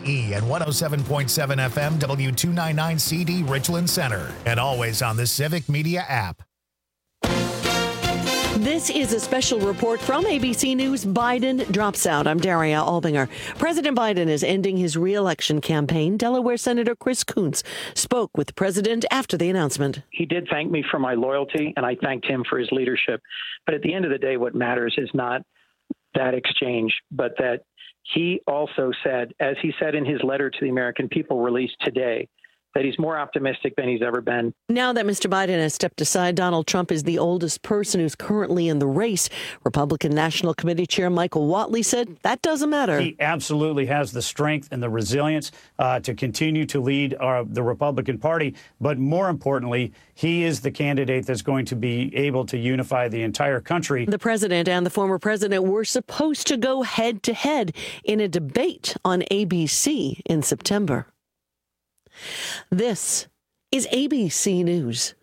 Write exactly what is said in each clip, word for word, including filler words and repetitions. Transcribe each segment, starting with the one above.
E and one oh seven point seven F M W two ninety-nine C D Richland Center. And always on the Civic Media app. This is a special report from A B C News. Biden drops out. I'm Daria Albinger. President Biden is ending his re-election campaign. Delaware Senator Chris Coons spoke with the president after the announcement. He did thank me for my loyalty, and I thanked him for his leadership. But at the end of the day, what matters is not that exchange, but that he also said, as he said in his letter to the American people released today, that he's more optimistic than he's ever been. Now that Mister Biden has stepped aside, Donald Trump is the oldest person who's currently in the race. Republican National Committee Chair Michael Whatley said that doesn't matter. He absolutely has the strength and the resilience uh, to continue to lead uh, the Republican Party. But more importantly, he is the candidate that's going to be able to unify the entire country. The president and the former president were supposed to go head to head in a debate on A B C in September. This is A B C News.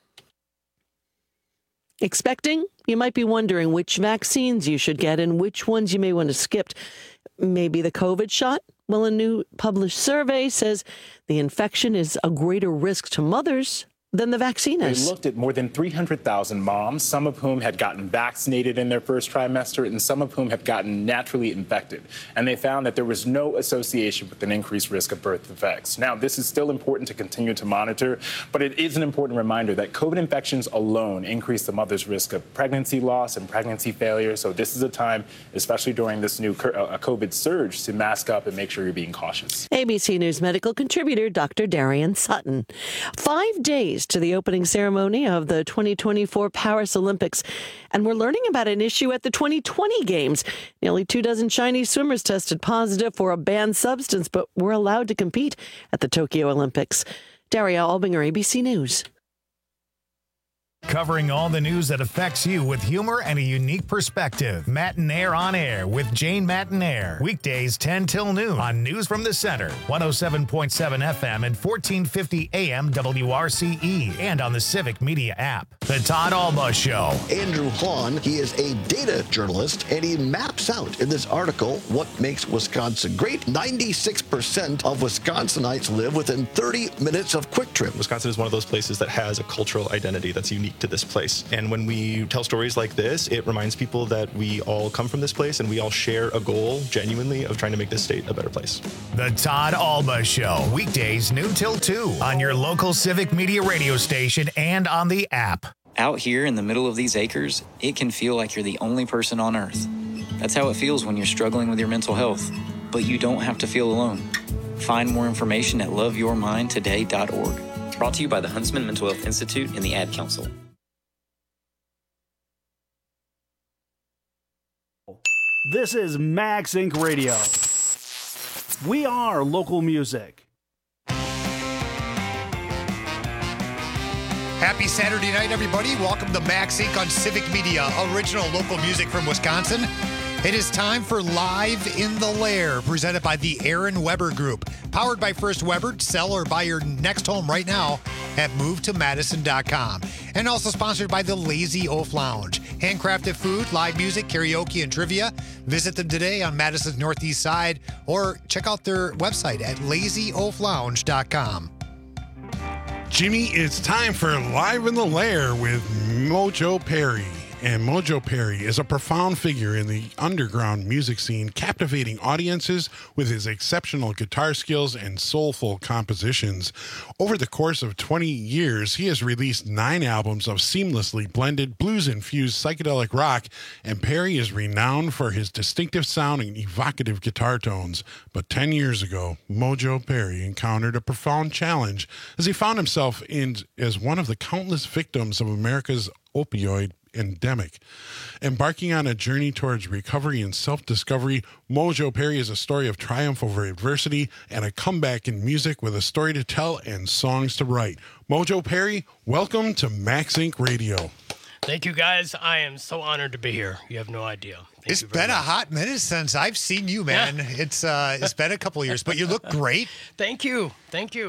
Expecting? You might be wondering which vaccines you should get and which ones you may want to skip. Maybe the COVID shot? Well, a new published survey says the infection is a greater risk to mothers than the vaccine is. They looked at more than three hundred thousand moms, some of whom had gotten vaccinated in their first trimester and some of whom had gotten naturally infected. And they found that there was no association with an increased risk of birth defects. Now, this is still important to continue to monitor, but it is an important reminder that COVID infections alone increase the mother's risk of pregnancy loss and pregnancy failure. So this is a time, especially during this new COVID surge, to mask up and make sure you're being cautious. A B C News medical contributor Doctor Darian Sutton. Five days to the opening ceremony of the twenty twenty-four Paris Olympics. And we're learning about an issue at the twenty twenty Games. Nearly two dozen Chinese swimmers tested positive for a banned substance, but were allowed to compete at the Tokyo Olympics. Daria Albinger, A B C News. Covering all the news that affects you with humor and a unique perspective. Matinaire on Air with Jane Matinaire. Weekdays ten till noon on News from the Center. one oh seven point seven F M and fourteen fifty A M W R C E. And on the Civic Media app. The Todd Alba Show. Andrew Hahn, he is a data journalist, and he maps out in this article what makes Wisconsin great. ninety-six percent of Wisconsinites live within thirty minutes of Quick Trip. Wisconsin is one of those places that has a cultural identity that's unique to this place. And when we tell stories like this, it reminds people that we all come from this place and we all share a goal, genuinely, of trying to make this state a better place. The Todd Alba Show. Weekdays noon till two on your local Civic Media radio station and on the app. Out here in the middle of these acres, it can feel like you're the only person on earth. That's how it feels when you're struggling with your mental health. But you don't have to feel alone. Find more information at love your mind today dot org. Brought to you by the Huntsman Mental Health Institute and the Ad Council. This is Max Incorporated. Radio. We are local music. Happy Saturday night, everybody. Welcome to Max Incorporated on Civic Media, original local music from Wisconsin. It is time for Live in the Lair, presented by the Aaron Weber Group. Powered by First Weber. Sell or buy your next home right now at move to madison dot com. And also sponsored by the Lazy Oaf Lounge. Handcrafted food, live music, karaoke, and trivia. Visit them today on Madison's Northeast Side or check out their website at lazy oaf lounge dot com. Jimmy, it's time for Live in the Lair with Mojo Perry. And Mojo Perry is a profound figure in the underground music scene, captivating audiences with his exceptional guitar skills and soulful compositions. Over the course of twenty years, he has released nine albums of seamlessly blended blues-infused psychedelic rock, and Perry is renowned for his distinctive sound and evocative guitar tones. But ten years ago, Mojo Perry encountered a profound challenge as he found himself in as one of the countless victims of America's opioid endemic. Embarking on a journey towards recovery and self-discovery, Mojo Perry is a story of triumph over adversity and a comeback in music with a story to tell and songs to write. Mojo Perry, welcome to Max Incorporated. Radio. Thank you, guys. I am so honored to be here. You have no idea. Thank It's been much. a hot minute since I've seen you, man. Yeah. It's uh, it's been a couple of years, but you look great. Thank you. Thank you.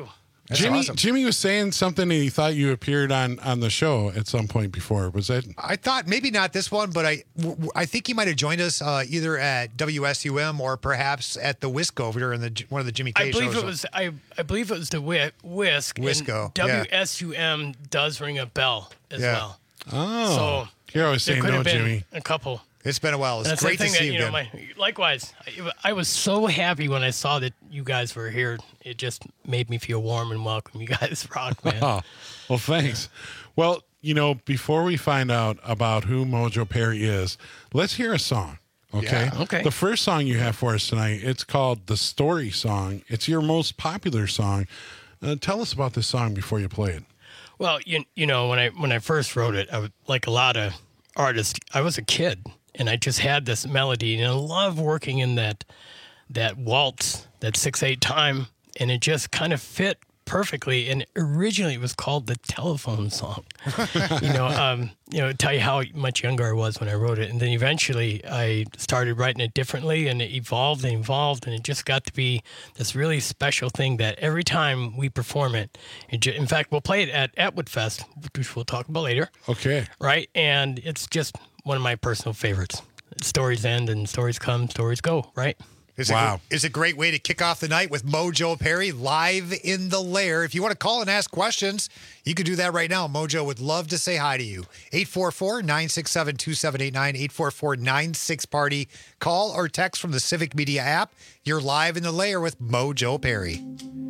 That's Jimmy, awesome. Jimmy was saying something and he thought you appeared on, on the show at some point before. Was that? I thought maybe not this one, but I, w- I think he might have joined us uh, either at W S U M or perhaps at the Wisco during the one of the Jimmy K I believe shows. it was I, I believe it was the Wi- Whisk. Wisco, and W S U M does ring a bell as Yeah. well. Oh, So you're always there saying could no, have been Jimmy. a couple. It's been a while. It's That's great the to thing see that, you you know, again. my, likewise, I, I was so happy when I saw that you guys were here. It just made me feel warm and welcome. You guys rock, man. Oh, well, thanks. Well, you know, before we find out about who Mojo Perry is, let's hear a song. Okay. Yeah, okay. The first song you have for us tonight, it's called The Story Song. It's your most popular song. Uh, tell us about this song before you play it. Well, you you know when I when I first wrote it, I was, like a lot of artists, I was a kid and I just had this melody and I love working in that that waltz, that six eight time, and it just kind of fit perfectly. And originally it was called the Telephone Song. you know, um, you know, tell you how much younger I was when I wrote it, and then eventually I started writing it differently, and it evolved and evolved, and it just got to be this really special thing that every time we perform it, it ju- in fact, we'll play it at Atwood Fest, which we'll talk about later. Okay. Right, and it's just one of my personal favorites. Stories end and stories come, stories go. Right. It's Wow. A, it's a great way to kick off the night with Mojo Perry live in the lair. If you want to call and ask questions, you can do that right now. Mojo would love to say hi to you. eight four four, nine six seven, two seven eight nine, eight four four, nine six party. Call or text from the Civic Media app. You're live in the lair with Mojo Perry.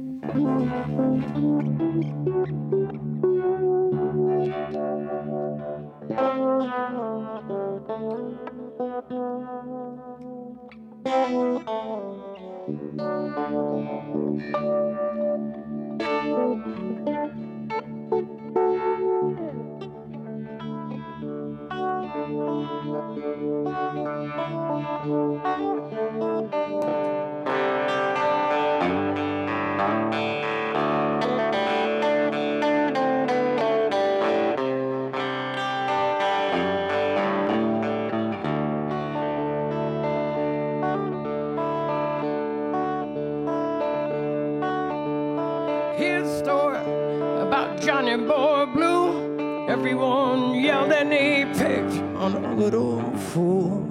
Here's a story about Johnny Boy Blue. Everyone yelled and they picked on a little fool.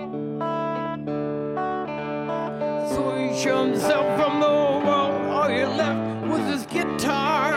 So he showed himself from the world. All he left was his guitar.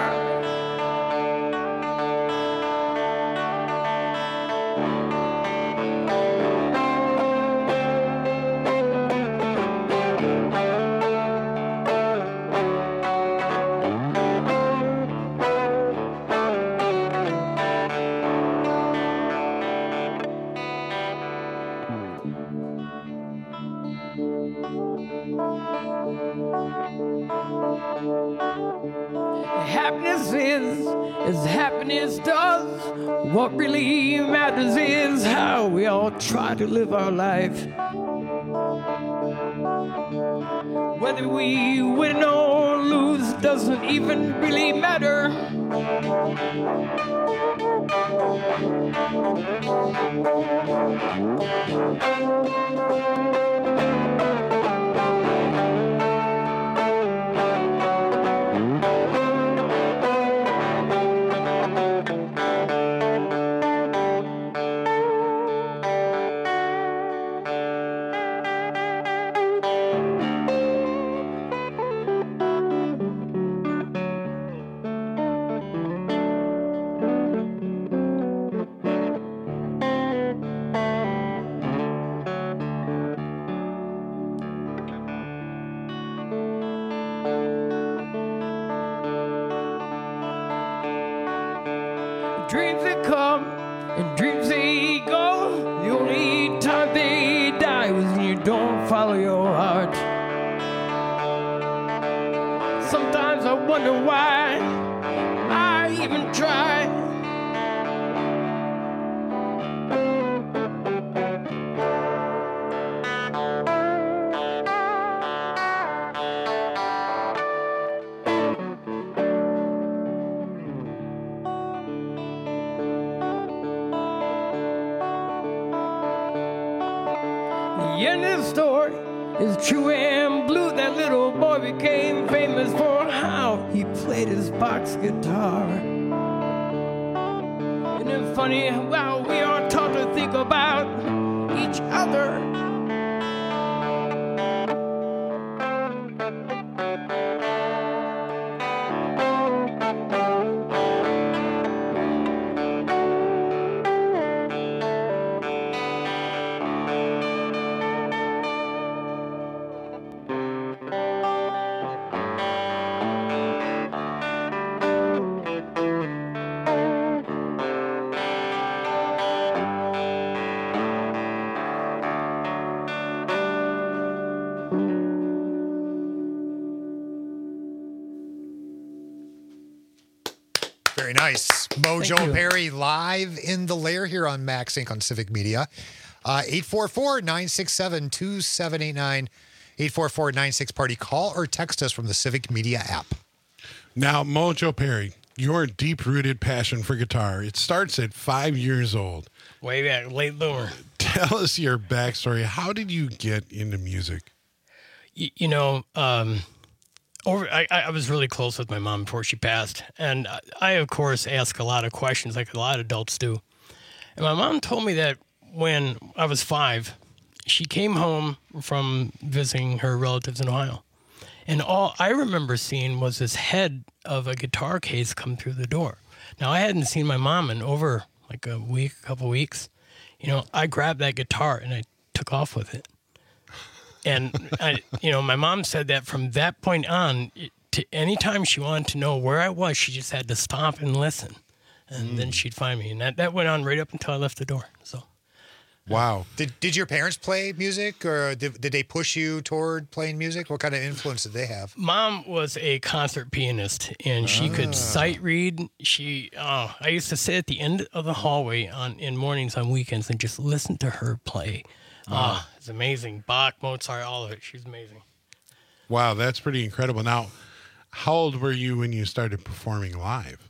Happiness is as happiness does. What really matters is how we all try to live our life. Whether we win or lose doesn't even really matter. Dreams that come and dreams they go. The only time they die is when you don't follow your heart. Sometimes I wonder why I even try. The end of the story is true and blue. That little boy became famous for how he played his box guitar. Isn't it funny how we are taught to think about each other? Very nice. Mojo Perry live in the lair here on Max Inc on Civic Media. Uh, eight four four, nine six seven, two seven eight nine. eight four four, nine six party. Call or text us from the Civic Media app. Now, Mojo Perry, your deep-rooted passion for guitar, it starts at five years old. Way back, late bloomer. Tell us your backstory. How did you get into music? You, you know, um, over I, I was really close with my mom before she passed. And I, I, of course, ask a lot of questions like a lot of adults do. And my mom told me that when I was five, she came home from visiting her relatives in Ohio. And all I remember seeing was this head of a guitar case come through the door. Now, I hadn't seen my mom in over like a week, a couple weeks. You know, I grabbed that guitar and I took off with it. And, I, you know, my mom said that from that point on, to any time she wanted to know where I was, she just had to stop and listen. And mm. then she'd find me. And that, that went on right up until I left the door. So. Wow. Did Did your parents play music, or did, did they push you toward playing music? What kind of influence did they have? Mom was a concert pianist, and she Ah. could sight read. She, oh, I used to sit at the end of the hallway on in mornings on weekends and just listen to her play. Wow. Oh, it's amazing. Bach, Mozart, all of it. She's amazing. Wow, that's pretty incredible. Now, how old were you when you started performing live?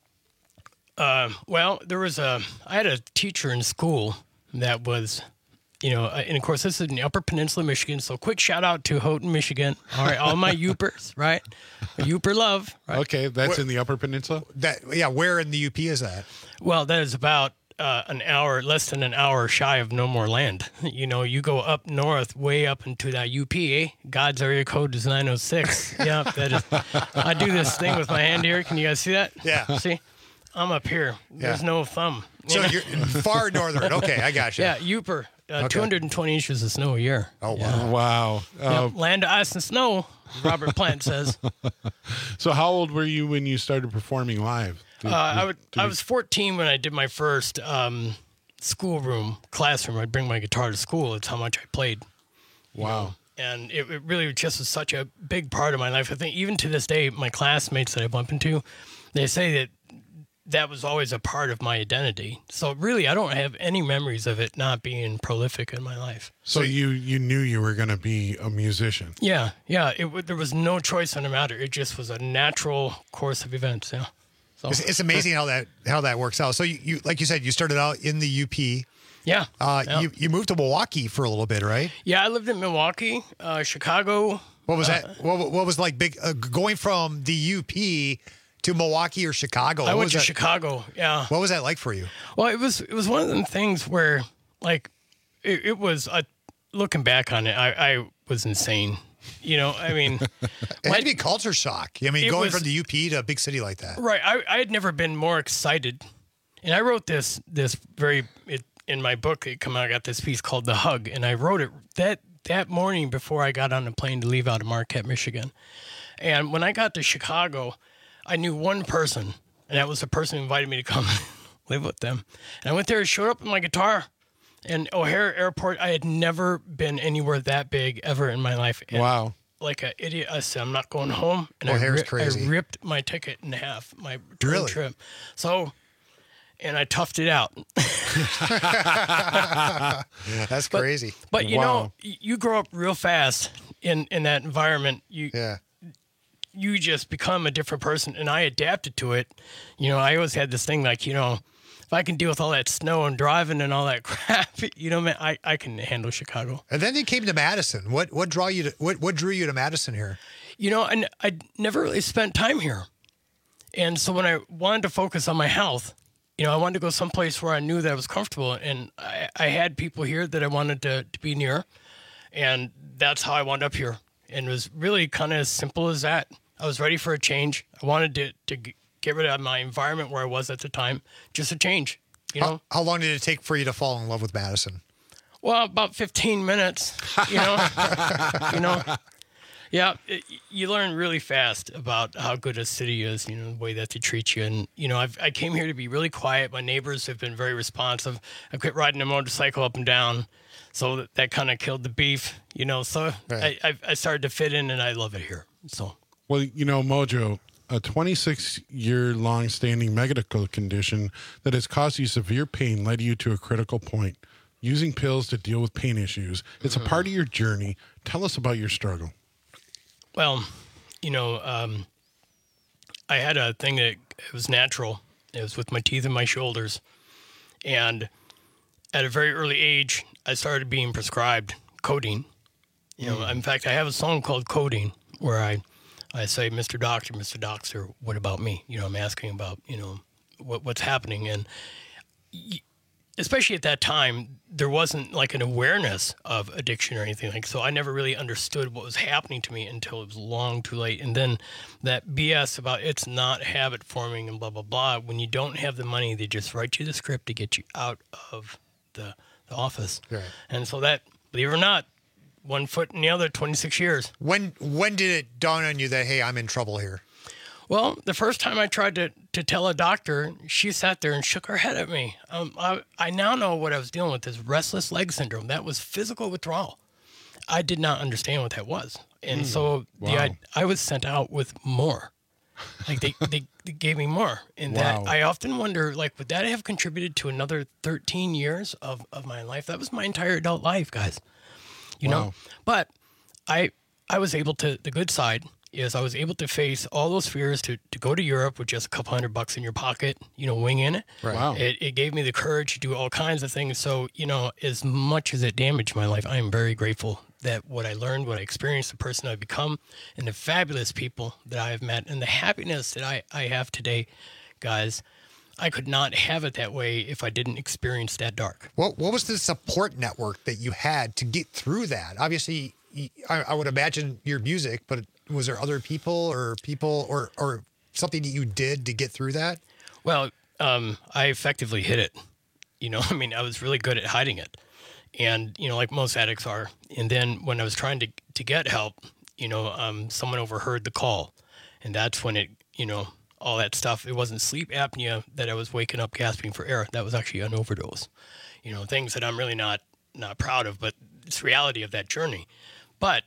Uh, well, there was a. I had a teacher in school that was, you know, and of course this is in the Upper Peninsula, Michigan. So quick shout out to Houghton, Michigan. All right, all my Yoopers, right? Yooper love. Right? Okay, that's Where- in the Upper Peninsula? That yeah, where in the U P is that? Well, that is about uh, an hour, less than an hour shy of No More Land. You know, you go up north, way up into that U P, eh? God's area code is nine oh six. Yeah, that is. I do this thing with my hand here. Can you guys see that? Yeah. See? I'm up here. There's Yeah. no thumb. So you're far northern. Okay, I got you. Yeah, Yooper. Uh, Okay. two hundred twenty inches of snow a year. Oh, wow. Yeah. Wow. Uh, Yep, land of ice and snow, Robert Plant says. So how old were you when you started performing live? Did- Uh, I, did- would, did I you- was fourteen when I did my first um, schoolroom, classroom. I'd bring my guitar to school. It's how much I played. Wow. And it, it really just was such a big part of my life. I think even to this day, my classmates that I bump into, they say that that was always a part of my identity. So really, I don't have any memories of it not being prolific in my life. So you you knew you were going to be a musician. Yeah, yeah. It, w- there was no choice in the matter. It just was a natural course of events. Yeah. So, It's, it's amazing how that how that works out. So you, you like you said, you started out in the U P. Yeah. Uh, yeah. You you moved to Milwaukee for a little bit, right? Yeah, I lived in Milwaukee, uh, Chicago. What was Uh, that? What, what was like big uh, going from the U P to Milwaukee or Chicago? I What went was to that- Chicago. Yeah. What was that like for you? Well, it was it was one of them things where, like, it, it was a, looking back on it, I, I was insane. You know, I mean, It had to be culture shock. I mean, It going was- from the U P to a big city like that. right? I, I had never been more excited, and I wrote this this very it, in my book. It come out. I got this piece called "The Hug," and I wrote it that that morning before I got on the plane to leave out of Marquette, Michigan. And when I got to Chicago, I knew one person, and that was the person who invited me to come live with them. And I went there and showed up with my guitar. And O'Hare Airport, I had never been anywhere that big ever in my life. And Wow. like an idiot, I said, I'm not going home. And I, O'Hare's ri- crazy. I ripped my ticket in half, my return Really? trip. So, and I toughed it out. That's But- crazy. But you Wow. know, y- you grow up real fast in, in that environment. You Yeah. you just become a different person, and I adapted to it. You know, I always had this thing like, you know, if I can deal with all that snow and driving and all that crap, you know, man, I, I can handle Chicago. And then you came to Madison. What what draw you to what what drew you to Madison here? You know, and I never really spent time here. And so when I wanted to focus on my health, you know, I wanted to go someplace where I knew that I was comfortable. And I, I had people here that I wanted to, to be near. And that's how I wound up here. And it was really kind of as simple as that. I was ready for a change. I wanted to, to get rid of my environment where I was at the time, just a change, you know? How, how long did it take for you to fall in love with Madison? Well, about fifteen minutes, you know, you know, yeah, it, you learn really fast about how good a city is, you know, the way that they treat you. And, you know, I've, I came here to be really quiet. My neighbors have been very responsive. I quit riding a motorcycle up and down. So that, that kind of killed the beef, you know, so Right. I, I, I started to fit in and I love it here. So, Well, you know, Mojo, a twenty-six year long standing medical condition that has caused you severe pain led you to a critical point. Using pills to deal with pain issues. It's a part of your journey. Tell us about your struggle. well, you know, um, I had a thing that it was natural. It was with my teeth and my shoulders. And at a very early age, I started being prescribed codeine. You know, Mm. in fact, I have a song called Codeine where I, I say, Mister Doctor, Mister Doctor, what about me? You know, I'm asking about, you know, what, what's happening. And y- especially at that time, there wasn't like an awareness of addiction or anything like so. I never really understood what was happening to me until it was long too late. And then that B S about it's not habit forming and blah, blah, blah. When you don't have the money, they just write you the script to get you out of the, the office. Right. And so that, believe it or not, one foot in the other, twenty-six years. When when did it dawn on you that, hey, I'm in trouble here? Well, the first time I tried to, to tell a doctor, she sat there and shook her head at me. Um, I, I now know what I was dealing with is restless leg syndrome. That was physical withdrawal. I did not understand what that was. And Mm. so the, Wow. I, I was sent out with more. Like they, they, they gave me more. And Wow. that I often wonder, like, would that have contributed to another thirteen years of, of my life? That was my entire adult life, guys. You know? Wow. But I I was able to, the good side is I was able to face all those fears to, to go to Europe with just a couple hundred bucks in your pocket, you know, wing in it. Right. Wow. It, it gave me the courage to do all kinds of things. So, you know, as much as it damaged my life, I am very grateful that what I learned, what I experienced, the person I've become, and the fabulous people that I have met, and the happiness that I, I have today, guys, I could not have it that way if I didn't experience that dark. What what was the support network that you had to get through that? Obviously, y- I, I would imagine your music, but was there other people or people or, or something that you did to get through that? Well, um, I effectively hid it. You know, I mean, I was really good at hiding it. And, you know, like most addicts are. And then when I was trying to, to get help, you know, um, someone overheard the call. And that's when it, you know, all that stuff. It wasn't sleep apnea that I was waking up gasping for air. That was actually an overdose. You know, things that I'm really not not proud of, but it's reality of that journey. But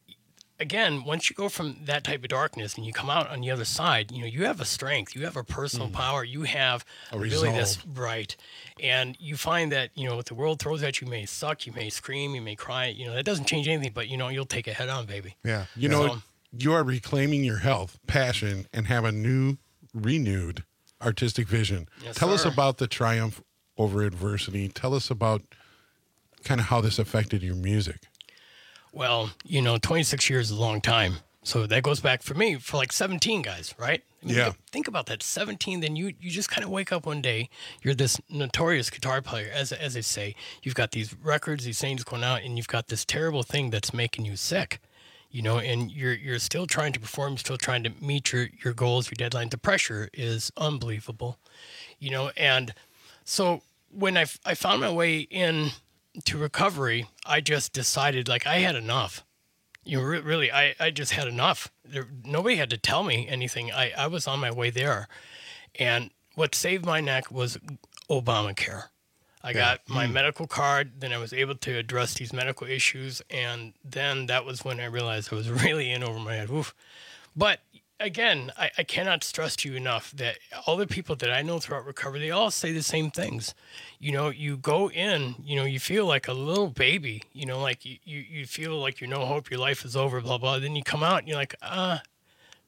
again, once you go from that type of darkness and you come out on the other side, you know, you have a strength, you have a personal Mm. power, you have A really this resolve. right. And you find that, you know, what the world throws at you may suck, you may scream, you may cry, you know, that doesn't change anything, but you know, you'll take it head on, baby. Yeah. You know, So- you are reclaiming your health, passion, and have a new, renewed artistic vision. Yes, Tell us sir. about the triumph over adversity. Tell us about kind of how this affected your music. Well, you know, twenty-six years is a long time. So that goes back for me for like seventeen guys, right? I mean, Yeah. think- Think about that. seventeen, then you, you just kind of wake up one day. You're this notorious guitar player, as, as they say. You've got these records, these things going out, and you've got this terrible thing that's making you sick. You know, and you're you're still trying to perform, still trying to meet your, your goals, your deadlines. The pressure is unbelievable, you know. And so when I, f- I found my way in to recovery, I just decided like I had enough. You know, re- really, I, I just had enough. There, nobody had to tell me anything. I, I was on my way there. And what saved my neck was Obamacare. I got my Mm. medical card, then I was able to address these medical issues, and then that was when I realized I was really in over my head. Oof. But again, I, I cannot stress to you enough that all the people that I know throughout recovery, they all say the same things. You know, you go in, you know, you feel like a little baby, you know, like you, you, you feel like you're no hope, your life is over, blah, blah. Then you come out and you're like, ah,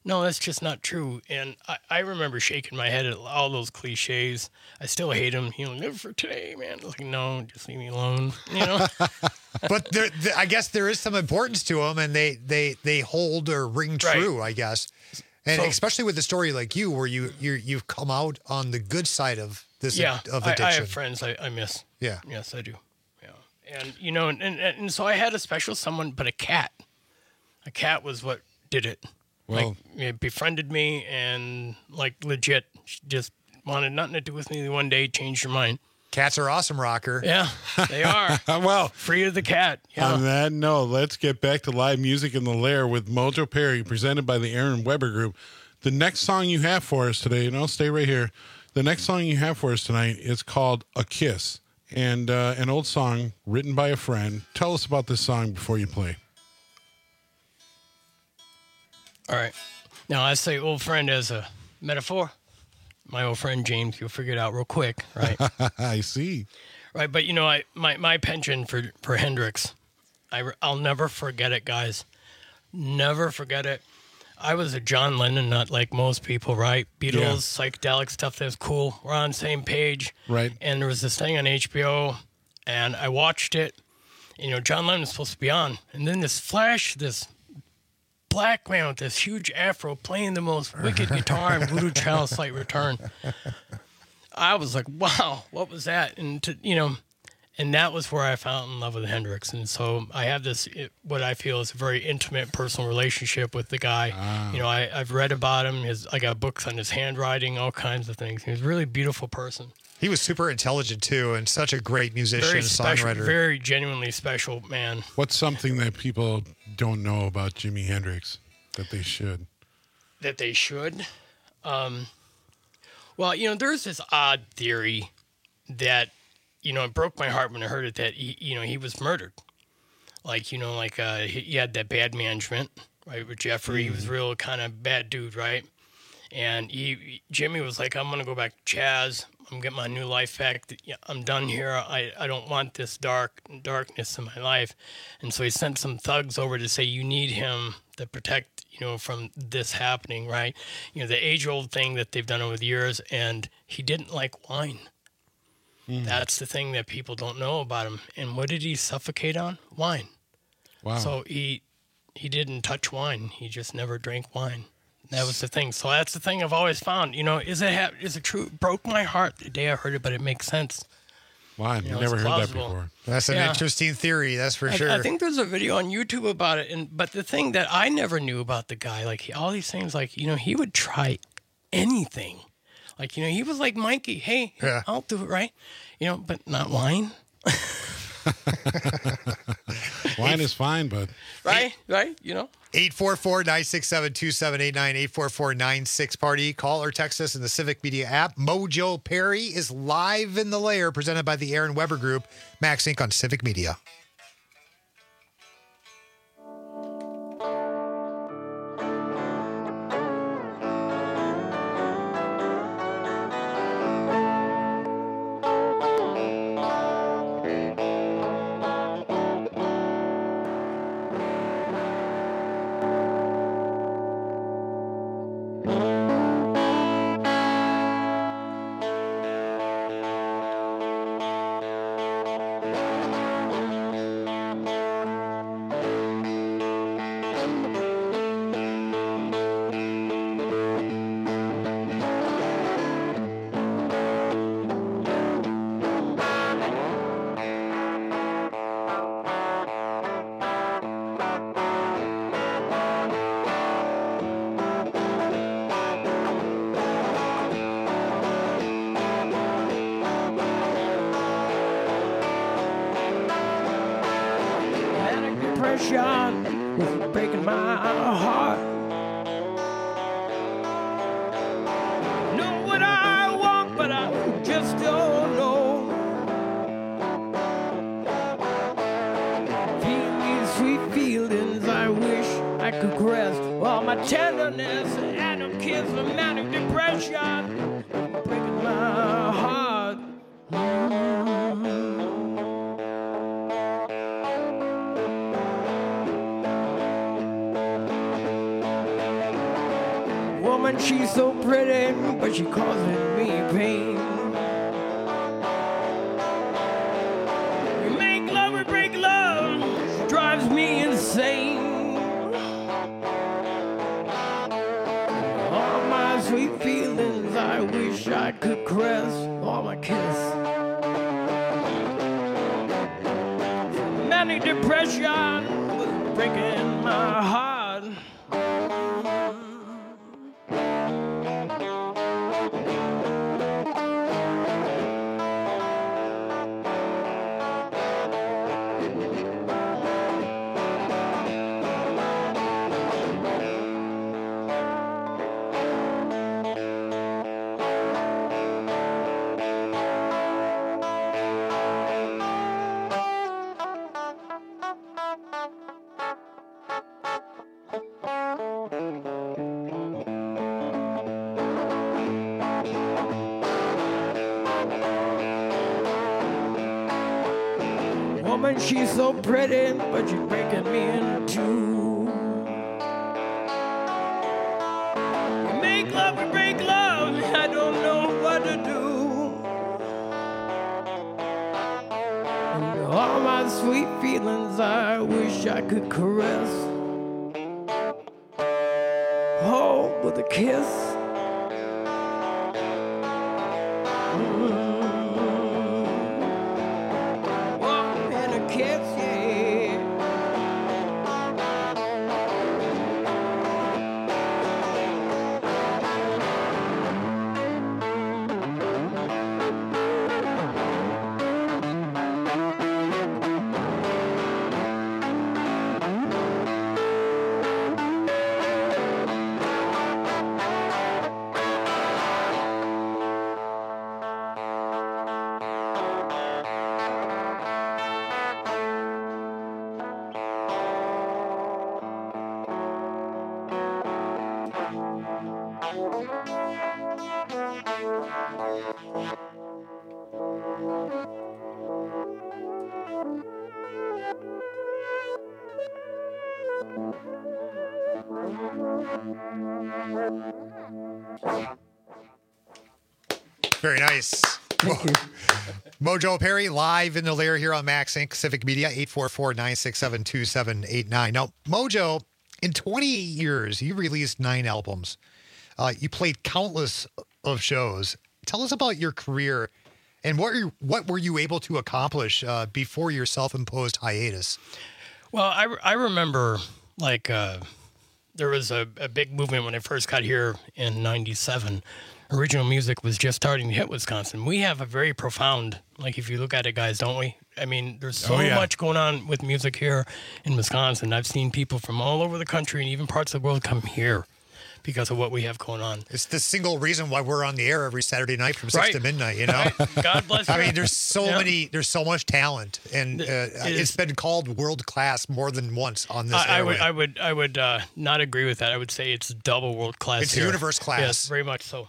No, that's just not true. And I, I remember shaking my head at all those cliches. I still hate them. You know, live for today, man. Like, no, just leave me alone. You know. But there, there, I guess there is some importance to them, and they they they hold or ring true. Right. I guess, and so, especially with a story like you, where you you you've come out on the good side of this yeah, of addiction. I, I have friends I, I miss. Yeah. Yes, I do. Yeah. And you know, and, and and so I had a special someone, but a cat. A cat was what did it. Well, like, it befriended me and, like, legit just wanted nothing to do with me. One day changed her mind. Cats are awesome, Rocker. Yeah, they are. Well, free of the cat. Yeah. On that note, let's get back to live music in the Lair with Mojo Perry, presented by the Aaron Weber Group. The next song you have for us today, and I'll stay right here. The next song you have for us tonight is called A Kiss, and uh, an old song written by a friend. Tell us about this song before you play. All right. Now, I say old friend as a metaphor. My old friend James, you'll figure it out real quick, right? I see. Right, but you know, I my, my penchant for, for Hendrix, I, I'll never forget it, guys. Never forget it. I was a John Lennon nut like most people, right? Beatles, yeah. Psychedelic stuff that's cool. We're on the same page. Right. And there was this thing on H B O, and I watched it. You know, John Lennon was supposed to be on. And then this flash, this black man with this huge afro playing the most wicked guitar in Voodoo Child Slight Return. I was like, wow, what was that? And, to, you know, and that was where I fell in love with Hendrix. And so I have this, it, what I feel is a very intimate personal relationship with the guy. Ah. You know, I, I've read about him. His, I got books on his handwriting, all kinds of things. He was a really beautiful person. He was super intelligent, too, and such a great musician, very special, songwriter. Very genuinely special man. What's something that people don't know about Jimi Hendrix that they should? That they should? Um, well, you know, there's this odd theory that, you know, it broke my heart when I heard it, that, he, you know, he was murdered. Like, you know, like uh, he, he had that bad management, right, with Jeffrey. Mm. He was real kind of bad dude, right? And he, Jimmy was like, I'm going to go back to Chaz. I'm getting my new life back. I'm done here. I, I don't want this dark darkness in my life. And so he sent some thugs over to say, you need him to protect, you know, from this happening, right? You know, the age-old thing that they've done over the years. And he didn't like wine. Mm. That's the thing that people don't know about him. And what did he suffocate on? Wine. Wow. So he he didn't touch wine. He just never drank wine. That was the thing. So that's the thing I've always found. You know, is it ha- is it true? It broke my heart the day I heard it, but it makes sense. Wow, I've you know, never heard plausible. that before. That's an yeah. interesting theory, that's for I, sure. I think there's a video on YouTube about it. And but the thing that I never knew about the guy, like he, all these things, like, you know, he would try anything. Like, you know, he was like Mikey. Hey, yeah. I'll do it, right? You know, but not wine. Wine is fine, but right, right, you know. eight four four, nine six seven, two seven eight nine, eight four four, nine six party. Call or text us in the Civic Media app. Mojo Perry is live in the Lair, presented by the Aaron Weber Group. Max Incorporated on Civic Media. Is breaking my heart. Know what I want, but I just don't know. Feeling these sweet feelings, I wish I could grasp all my tenderness and a kiss of manic depression, breaking my heart. Mm-hmm. Woman, she's so pretty, but she causes me pain. We make love, we break love, she drives me insane. All my sweet feelings, I wish I could caress, all my kiss. Manic depression was breaking my heart. Woman, she's so pretty, but she's breaking me in two. We make love, we break love, I don't know what to do. And all my sweet feelings, I wish I could caress. Oh, with a kiss. Mm. Very nice. Thank you. Mojo Perry live in the lair here on Max Incorporated. Civic Media, eight four four, nine six seven, two seven eight nine. Now, Mojo, in twenty years, you released nine albums. Uh, you played countless of shows. Tell us about your career and what, are, what were you able to accomplish uh, before your self-imposed hiatus? Well, I, I remember, like, uh, there was a, a big movement when I first got here in ninety-seven. Original music was just starting to hit Wisconsin. We have a very profound, like, if you look at it, guys, don't we? I mean, there's so oh, yeah. much going on with music here in Wisconsin. I've seen people from all over the country and even parts of the world come here because of what we have going on. It's the single reason why we're on the air every Saturday night from six Right. to midnight, you know? Right. God bless you. I mean, there's so Yeah. many, there's so much talent, and uh, It it's is- been called world class more than once on this I, I would, airway. I would, I would uh, not agree with that. I would say it's double world class. It's here. universe class. Yes, very much so.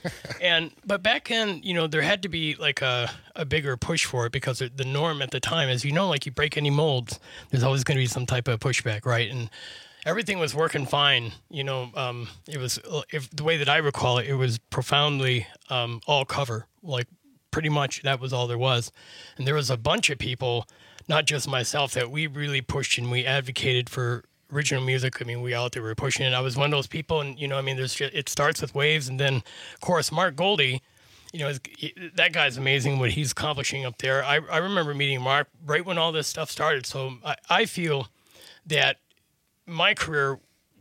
and but back then, you know, there had to be like a, a bigger push for it because the norm at the time, as you know, like you break any molds, there's always going to be some type of pushback, right? And everything was working fine. You know, um, it was if the way that I recall it, it was profoundly um, all cover, like pretty much that was all there was. And there was a bunch of people, not just myself, that we really pushed and we advocated for original music. I mean, we out there were pushing it. I was one of those people, and you know, I mean, there's just, it starts with waves, and then of course Mark Goldie, you know, is, he, that guy's amazing what he's accomplishing up there. I I remember meeting Mark right when all this stuff started. So I, I feel that my career,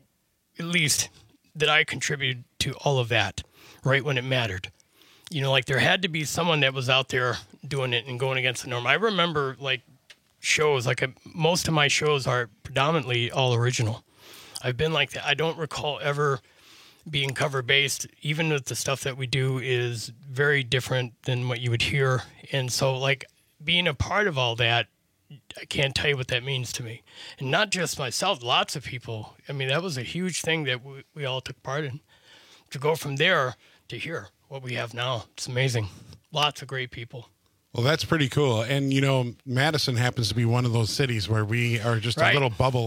at least, that I contributed to all of that right when it mattered. You know, like there had to be someone that was out there doing it and going against the norm. I remember like shows, like a, most of my shows are predominantly all original. I've been like that. I don't recall ever being cover based, even with the stuff that we do is very different than what you would hear. And so like being a part of all that, I can't tell you what that means to me. And not just myself, lots of people. I mean, that was a huge thing that we, we all took part in. To go from there to here, what we have now, it's amazing. Lots of great people. Well, that's pretty cool. And, you know, Madison happens to be one of those cities where we are just Right. a little bubble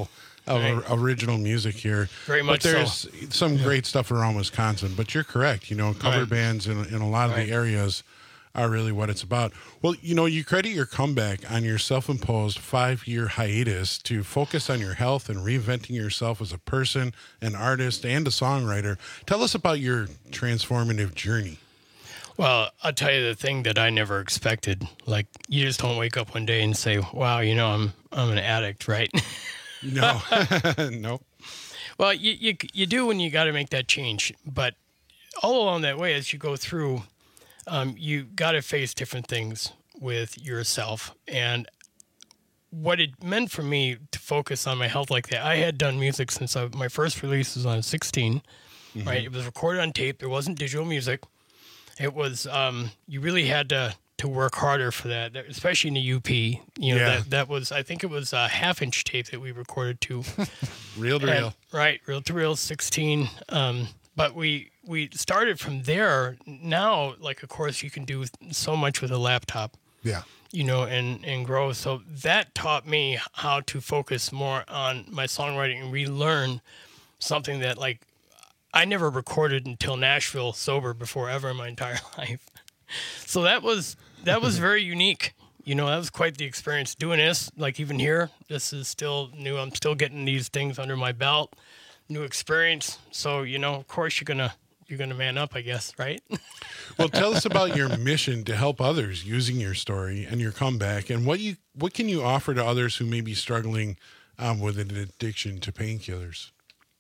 of Right. original music here. Very much But there's so. some Yeah. great stuff around Wisconsin. But you're correct. You know, cover Right. bands in, in a lot of Right. the areas are really what it's about. Well, you know, you credit your comeback on your self-imposed five-year hiatus to focus on your health and reinventing yourself as a person, an artist, and a songwriter. Tell us about your transformative journey. Well, I'll tell you the thing that I never expected. Like, you just don't wake up one day and say, "Wow, you know, I'm I'm an addict," right? No, nope. Well, you you you do when you got to make that change, but all along that way, as you go through, um, you got to face different things with yourself. And what it meant for me to focus on my health like that, I had done music since I, my first release was on sixteen, Mm-hmm. right? It was recorded on tape. There wasn't digital music. It was, um, you really had to, to work harder for that, especially in the U P. You know, Yeah. that, that was, I think it was a half inch tape that we recorded to. Reel to And- reel. Right, reel to reel, sixteen. Um, but we we started from there. Now, like, of course, you can do so much with a laptop. Yeah. You know, and, and grow. So that taught me how to focus more on my songwriting and relearn something that, like, I never recorded until Nashville sober before ever in my entire life. So that was that was very unique. You know, that was quite the experience doing this. Like, even here, this is still new. I'm still getting these things under my belt, new experience. So, you know, of course, you're gonna you're gonna man up, I guess, right? Well, tell us about your mission to help others using your story and your comeback, and what you what can you offer to others who may be struggling um, with an addiction to painkillers?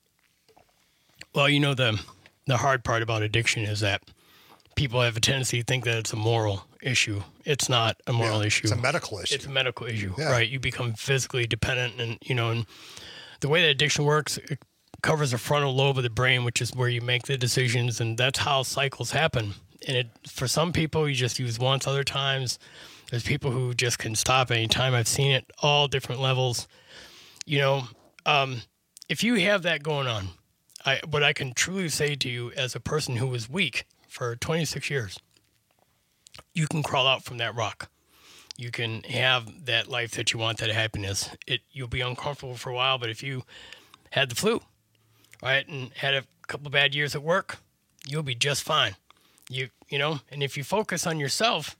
Well, you know, the the hard part about addiction is that people have a tendency to think that it's a moral issue. It's not a moral Yeah, issue. it's a medical issue. It's a medical issue, Yeah. right? You become physically dependent, and you know, and the way that addiction works, it covers the frontal lobe of the brain, which is where you make the decisions, and that's how cycles happen. And it, for some people, you just use once. Other times, there's people who just can stop anytime. I've seen it all different levels. You know, um, if you have that going on, I, what I can truly say to you as a person who was weak for twenty-six years, you can crawl out from that rock. You can have that life that you want, that happiness. It you'll be uncomfortable for a while, but if you had the flu, right, and had a couple of bad years at work, you'll be just fine. You you know, and if you focus on yourself,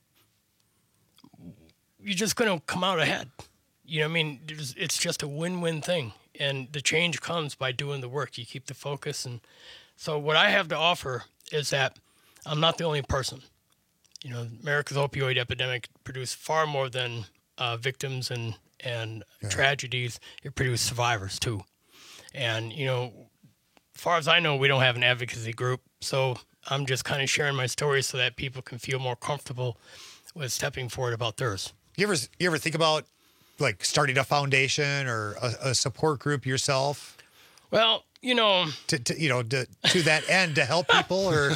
you're just going to come out ahead. You know what I mean? It's, it's just a win-win thing. And the change comes by doing the work. You keep the focus. And so what I have to offer is that I'm not the only person. You know, America's opioid epidemic produced far more than uh, victims and, and yeah. tragedies. It produced survivors, too. And, you know, as far as I know, we don't have an advocacy group. So I'm just kind of sharing my story so that people can feel more comfortable with stepping forward about theirs. You ever, you ever think about, like, starting a foundation or a, a support group yourself? Well, you know, to, to you know to, to that end to help people, or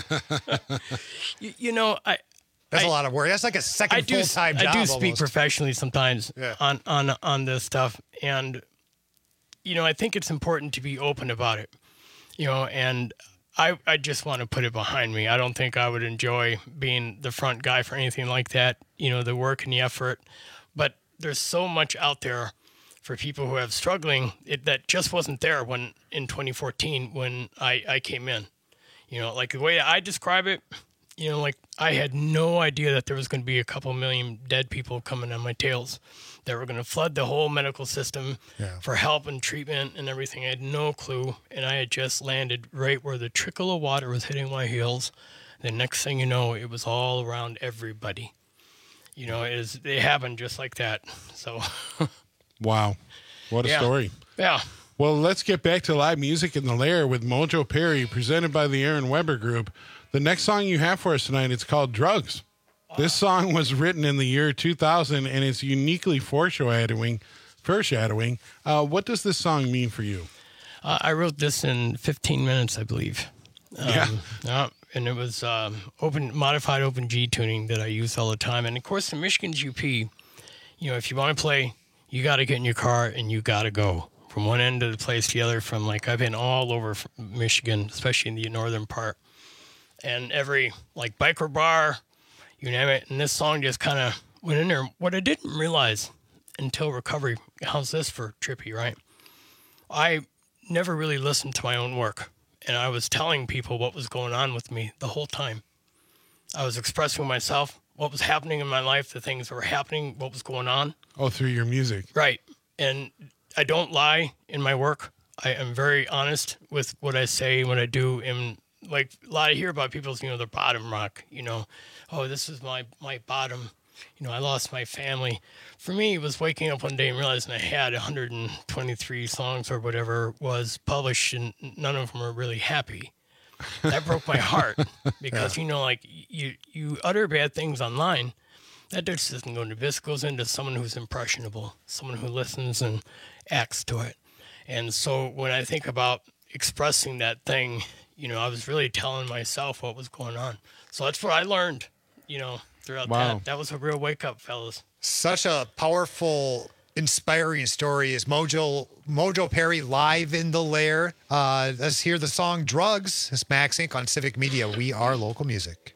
you, you know, I that's I, a lot of work. That's like a second I do, full time job. I do speak almost. professionally sometimes yeah. on on on this stuff, and you know, I think it's important to be open about it. You know, and I I just want to put it behind me. I don't think I would enjoy being the front guy for anything like that. You know, the work and the effort, but there's so much out there for people who have struggling it, that just wasn't there when in twenty fourteen when I, I came in. You know, like the way I describe it, you know, like I had no idea that there was going to be a couple million dead people coming on my tails that were going to flood the whole medical system yeah. for help and treatment and everything. I had no clue. And I had just landed right where the trickle of water was hitting my heels. The next thing you know, it was all around everybody. You know, it, is, it happened just like that. So... Wow. What a yeah. story. Yeah. Well, let's get back to live music in the Lair with Mojo Perry, presented by the Aaron Weber Group. The next song you have for us tonight, it's called Drugs. Wow. This song was written in the year two thousand, and it's uniquely foreshadowing. foreshadowing. Uh, what does this song mean for you? Uh, I wrote this in fifteen minutes, I believe. Um, yeah. Uh, and it was um, open, modified open G tuning that I use all the time. And, of course, in Michigan's U P, you know, if you want to play... you got to get in your car and you got to go from one end of the place to the other. From like, I've been all over Michigan, especially in the northern part, and every like biker bar, you name it. And this song just kind of went in there. What I didn't realize until recovery, how's this for trippy, right? I never really listened to my own work, and I was telling people what was going on with me the whole time. I was expressing myself, what was happening in my life, the things that were happening, what was going on. Oh, through your music. Right. And I don't lie in my work. I am very honest with what I say, what I do. And like a lot of hear about people's, you know, their bottom rock, you know, oh, this is my, my bottom. You know, I lost my family. For me, it was waking up one day and realizing I had one hundred twenty-three songs or whatever was published, and none of them were really happy. That broke my heart because, yeah. you know, like you, you utter bad things online. That just doesn't go into this. It goes into someone who's impressionable, someone who listens and acts to it. And so when I think about expressing that thing, you know, I was really telling myself what was going on. So that's what I learned, you know. Throughout Wow. that. That was a real wake up, fellas. Such a powerful, inspiring story is Mojo Mojo Perry live in the lair. Uh, let's hear the song Drugs. It's Max Incorporated on Civic Media. We are local music.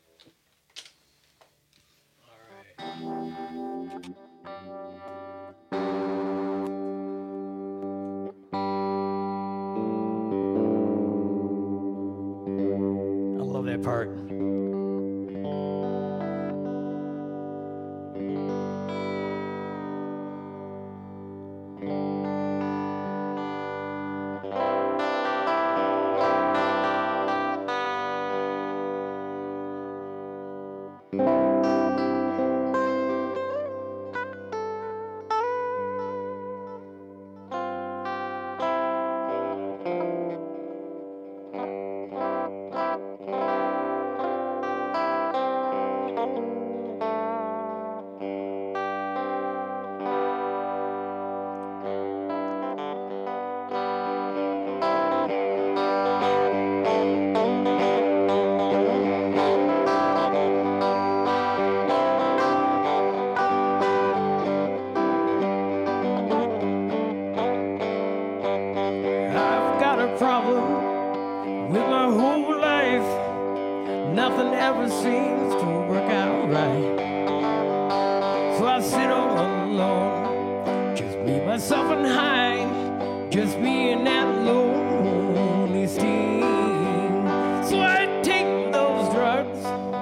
I love that part. problem with my whole life. Nothing ever seems to work out right. So I sit all alone, just me, myself, and hide, just me and that lonely sting. So I take those drugs,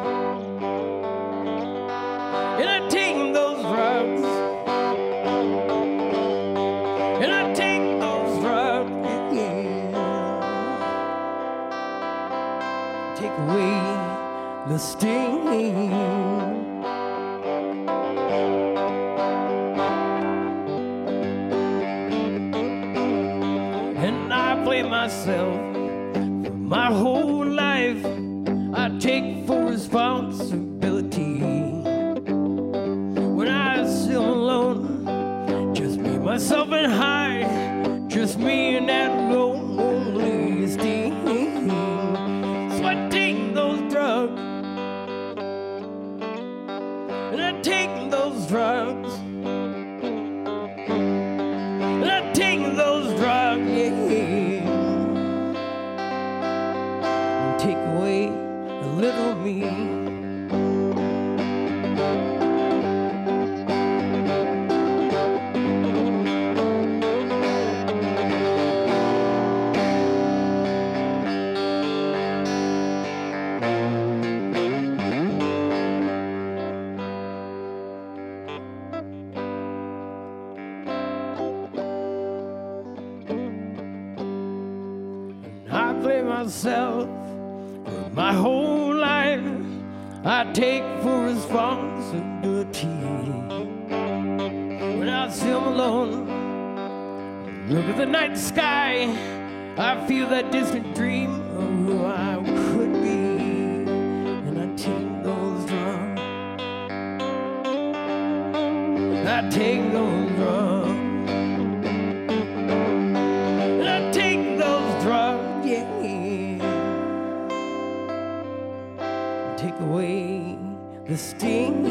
and I take those drugs, and I take those drugs, yeah. Take away the sting. And I blame myself for my whole life. I take full responsibility. When I sit alone, just me, myself, and hide, just me and that lonely sting. So I take those drugs, and I take those drugs, and I take those drugs, yeah, and take away a little me. I blame myself for my whole life. I take full responsibility. When I sit alone, look at the night sky, I feel that distant dream of who I could be. And I take those drugs, I take those drugs, and I take those drugs, yeah. Take away the sting.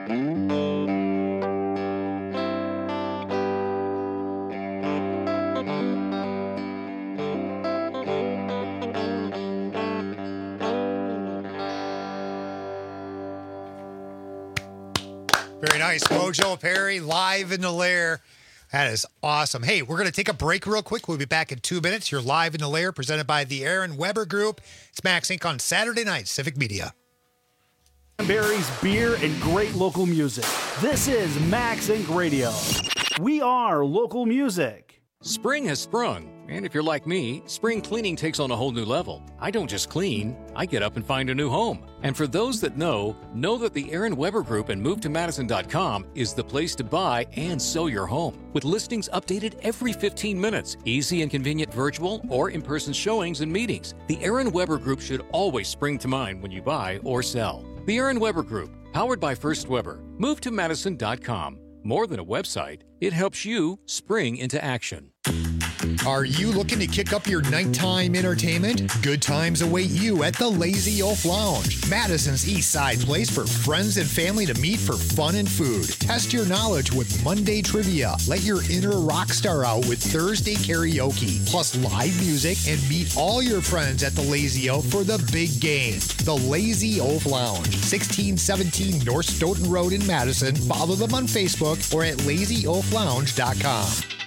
Very nice. Mojo Perry live in the lair. That is awesome. Hey, we're going to take a break real quick. We'll be back in two minutes. You're live in the lair, presented by the Aaron Weber Group. It's Max Incorporated on Saturday night, Civic Media. Berries, beer, and great local music. This is Max Incorporated Radio. We are local music. Spring has sprung, and if you're like me, spring cleaning takes on a whole new level. I don't just clean, I get up and find a new home. And for those that know, know that the Aaron Weber Group and move to madison dot com is the place to buy and sell your home. With listings updated every fifteen minutes, easy and convenient virtual or in-person showings and meetings, the Aaron Weber Group should always spring to mind when you buy or sell. The Aaron Weber Group, powered by First Weber, move to madison dot com. More than a website, it helps you spring into action. Are you looking to kick up your nighttime entertainment? Good times await you at the Lazy Oaf Lounge, Madison's East Side place for friends and family to meet for fun and food. Test your knowledge with Monday trivia. Let your inner rock star out with Thursday karaoke, plus live music, and meet all your friends at the Lazy Oaf for the big game. The Lazy Oaf Lounge, sixteen seventeen North Stoughton Road in Madison. Follow them on Facebook or at lazy oaf lounge dot com.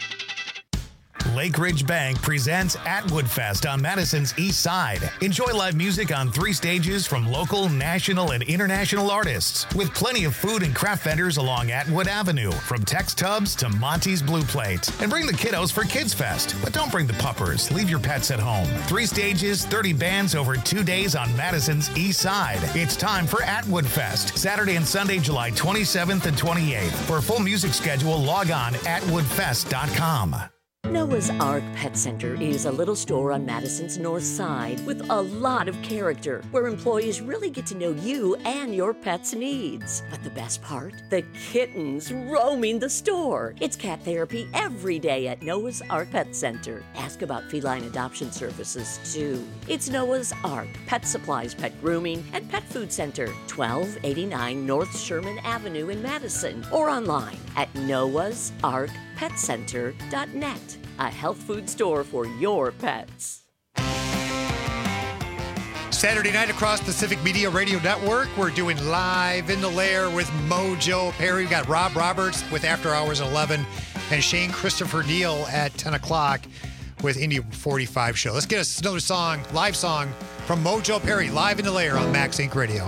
Lake Ridge Bank presents Atwood Fest on Madison's East Side. Enjoy live music on three stages from local, national, and international artists, with plenty of food and craft vendors along Atwood Avenue, from Tex Tubs to Monty's Blue Plate. And bring the kiddos for Kids Fest, but don't bring the puppers. Leave your pets at home. Three stages, thirty bands over two days on Madison's East Side. It's time for Atwood Fest, Saturday and Sunday, July twenty-seventh and twenty-eighth. For a full music schedule, log on atwood fest dot com. Noah's Ark Pet Center is a little store on Madison's north side with a lot of character, where employees really get to know you and your pet's needs. But the best part? The kittens roaming the store. It's cat therapy every day at Noah's Ark Pet Center. Ask about feline adoption services, too. It's Noah's Ark Pet Supplies, Pet Grooming, and Pet Food Center, twelve eighty-nine North Sherman Avenue in Madison, or online at noahs ark pet center dot net. A health food store for your pets. Saturday night across Pacific Media Radio Network, we're doing Live in the Lair with Mojo Perry. We've got Rob Roberts with After Hours at eleven and Shane Christopher Neal at ten o'clock with Indy forty-five show. Let's get us another song, live song from Mojo Perry, Live in the Lair on Max Inc Radio.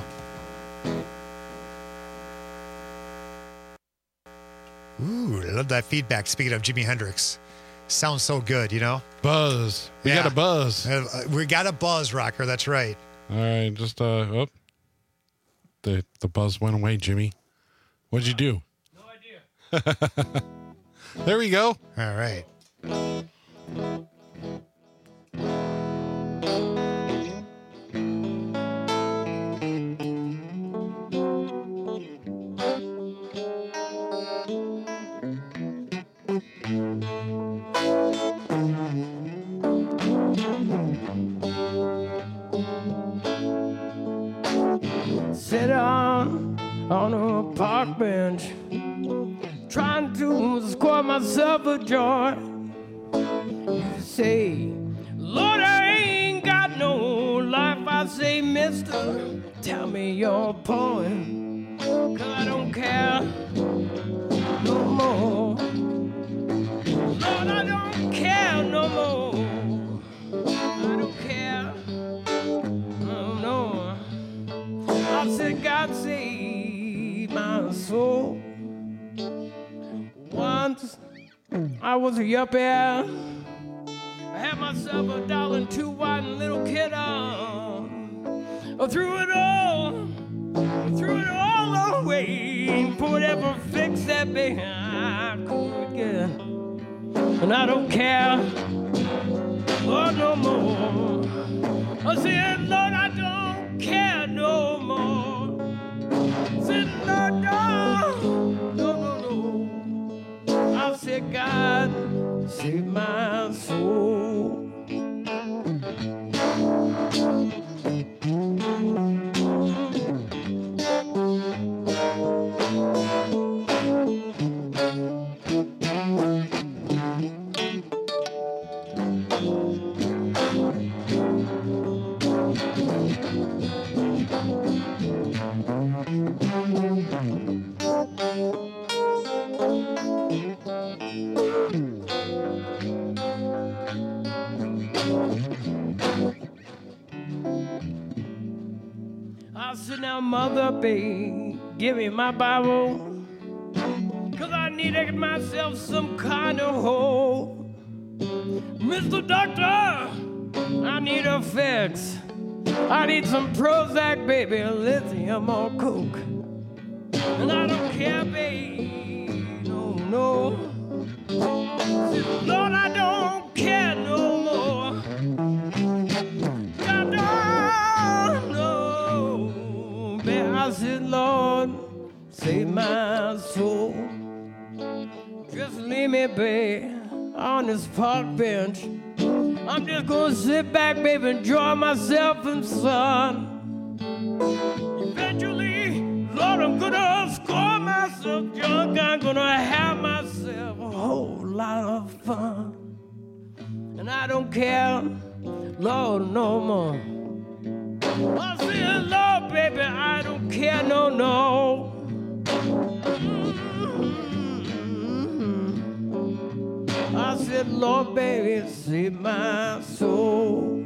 Ooh, I love that feedback. Speaking of Jimi Hendrix, sounds so good, you know? Buzz. We got a buzz. Uh, we got a buzz, Rocker. That's right. All right, just, uh, oh. The, the buzz went away, Jimmy. What'd you do? No idea. There we go. All right. Sit on on a park bench, trying to score myself a joy. You say, Lord, I ain't got no life. I say, mister, tell me your poem, 'cause I don't care no more. Lord, I don't care no more. I don't care. Oh, no. I said, God save my soul. Once I was a yuppie. I had myself a dollar and two white and little kid on. I threw it all, I threw it all away. For whatever fix that baby I could get. And I don't care, Lord, no more. I said, Lord, I don't care no more. I said, Lord, no, no, no, no. I said, God, save my soul. mother, babe, give me my Bible, 'cause I need to get myself some kind of hole. Mister Doctor, I need a fix. I need some Prozac, baby, lithium or coke. And I don't care, babe, no, no. Lord, I don't care no more. I don't know. Babe, I said, Lord, save my soul. Just leave me, babe, on this park bench. I'm just gonna sit back, baby, enjoy myself in the sun. Eventually, Lord, I'm gonna score myself drunk. I'm gonna have myself a whole lot of fun. And I don't care, Lord, no more. I said, Lord, baby, I don't care, no, no. I said, Lord, baby, save my soul.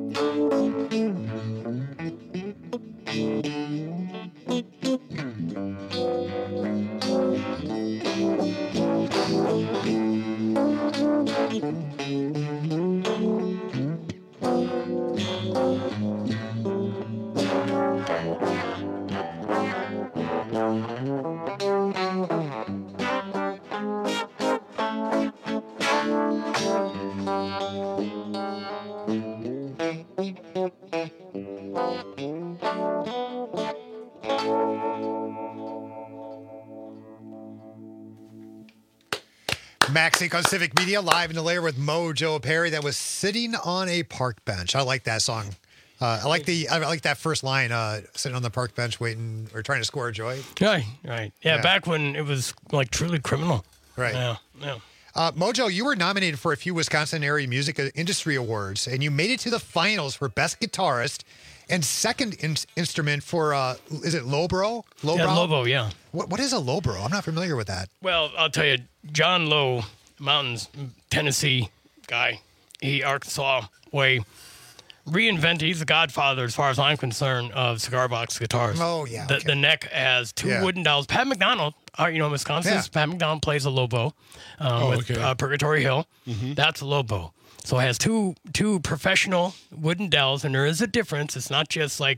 Max Inc on Civic Media, live in the lair with Mojo Perry. That was Sitting on a Park Bench. I like that song. Uh, I like the I like that first line, uh, sitting on the park bench waiting or trying to score a joy. Right, right. Yeah, Yeah. back when it was like truly criminal. Right. Yeah, yeah. Uh, Mojo, you were nominated for a few Wisconsin area music industry awards, and you made it to the finals for Best Guitarist and second in- instrument for, uh, is it Lowbro? Lowbrow? Yeah, Lobo, yeah. What, what is a Lowbro? I'm not familiar with that. Well, I'll tell you, John Lowe, Mountains, Tennessee guy, he Arkansas way, reinvented, he's the godfather, as far as I'm concerned, of cigar box guitars. Oh, yeah. The, okay. the neck has two Yeah. wooden dowels. Pat McDonald, uh, you know, Wisconsin's Yeah. Pat McDonald plays a Lobo um, Oh, with okay. uh, Purgatory Hill. Mhm. That's a Lobo. So it has two two professional wooden dowels, and there is a difference. It's not just like,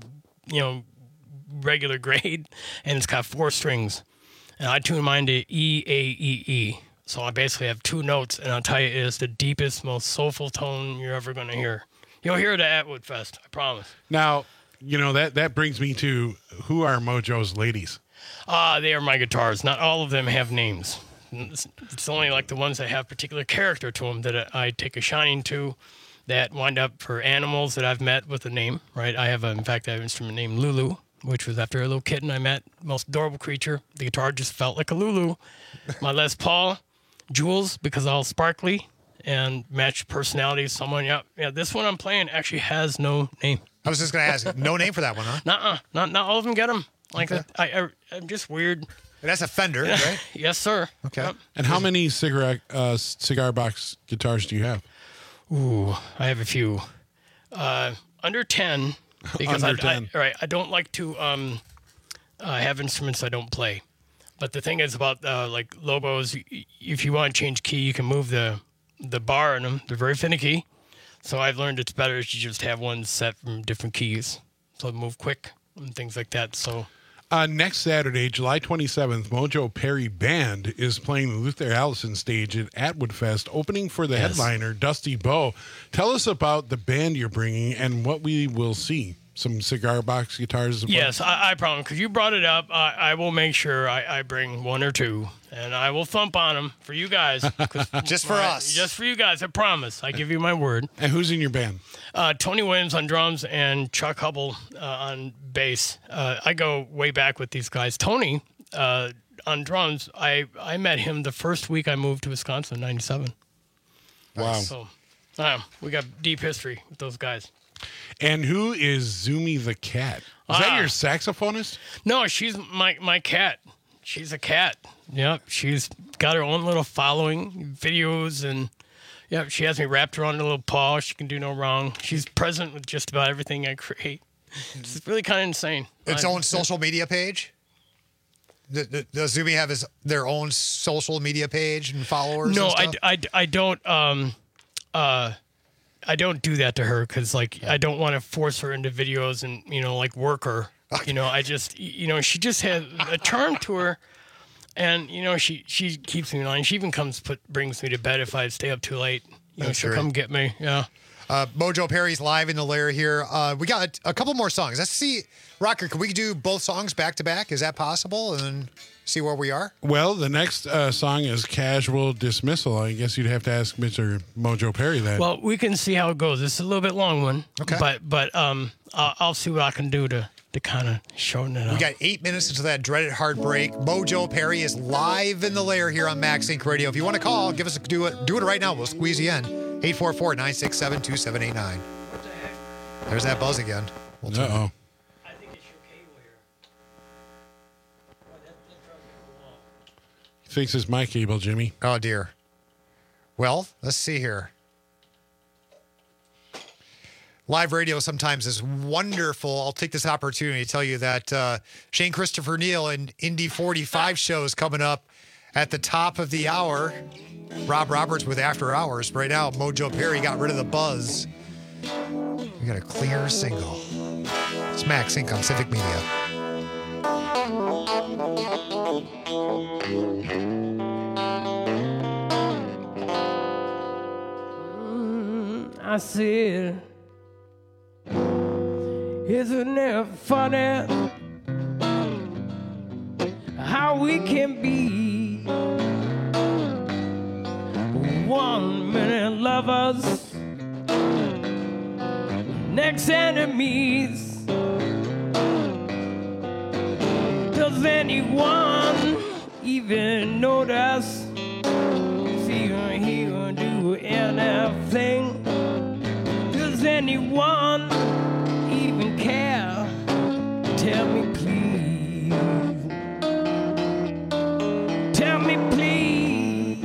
you know, regular grade, and it's got four strings. And I tune mine to E, A, E, E. So I basically have two notes, and I'll tell you, it is the deepest, most soulful tone you're ever going to hear. You'll hear it at Atwood Fest, I promise. Now, you know, that, that brings me to who are Mojo's ladies? Ah, they are my guitars. Not all of them have names. It's, it's only like the ones that have particular character to them that I take a shining to, that wind up for animals that I've met with a name, right? I have, a, in fact, I have an instrument named Lulu, which was after a little kitten I met, most adorable creature. The guitar just felt like a Lulu. My Les Paul, Jules, because all sparkly and match personality. Someone, yeah, yeah. This one I'm playing actually has no name. I was just going to ask, no name for that one, huh? Nuh-uh. Not, not all of them get them. Like Okay. that. I, I, I'm just weird. That's a Fender, right? Yes, sir. Okay. Yep. And how many cigarette uh, cigar box guitars do you have? Ooh, I have a few. Uh, under ten. Because Under I, ten. I, right, I don't like to um, uh, have instruments I don't play. But the thing is about uh, like Lobos, y- if you want to change key, you can move the the bar in them. They're very finicky. So I've learned it's better if you just have one set from different keys. So move quick and things like that. So Uh, next Saturday, July twenty-seventh, Mojo Perry Band is playing the Luther Allison stage at Atwood Fest, opening for the Yes. headliner, Dusty Bowe. Tell us about the band you're bringing and what we will see. Some cigar box guitars. as well? yes, I, I promise. Because you brought it up, I, I will make sure I, I bring one or two, and I will thump on them for you guys. 'cause- Just for right, us. Just for you guys. I promise. I give you my word. And who's in your band? Uh, Tony Williams on drums and Chuck Hubble uh, on bass. Uh, I go way back with these guys. Tony uh, on drums, I, I met him the first week I moved to Wisconsin in ninety-seven. Wow. So uh, we got deep history with those guys. And who is Zumi the cat? Is that Ah. your saxophonist? No, she's my, my cat. She's a cat. Yep. She's got her own little following, videos, and yep, she has me wrapped around her little paw. She can do no wrong. She's present with just about everything I create. It's really kind of insane. Its I- own social media page? Th- th- Does Zumi have his their own social media page and followers? No, and I, stuff? I, I don't. Um, uh, I don't do that to her because, like, I don't want to force her into videos and you know, like, work her. You know, I just, you know, she just has a charm to her, and you know, she she keeps me in line. She even comes put brings me to bed if I stay up too late. You know, That's she'll great. come get me. Yeah. Uh, Mojo Perry's live in the lair here. Uh, we got a couple more songs. Let's see, Rocker. Can we do both songs back to back? Is that possible? And then see where we are. Well, the next uh, song is Casual Dismissal. I guess you'd have to ask Mister Mojo Perry that. Well, we can see how it goes. This is a little bit long one. Okay. But but um, I'll, I'll see what I can do to to kind of shorten it We up. got eight minutes until that dreaded heartbreak. Mojo Perry is live in the lair here on Max Inc Radio. If you want to call, give us a do it. Do it right now. We'll squeeze you in. eight four four, nine six seven, two seven eight nine. There's that buzz again. We'll tune in. Uh-oh. He thinks it's my cable, Jimmy. Oh, dear. Well, let's see here. Live radio sometimes is wonderful. I'll take this opportunity to tell you that uh, Shane Christopher Neal and Indy forty-five show is coming up at the top of the hour. Rob Roberts with After Hours. Right now, Mojo Perry got rid of the buzz. We got a clear single. It's Max Inc on Civic Media. I said, isn't it funny how we can be one minute lovers, next enemies? Does anyone even notice? See or hear or do anything? Does anyone even care? Tell me please. Tell me please.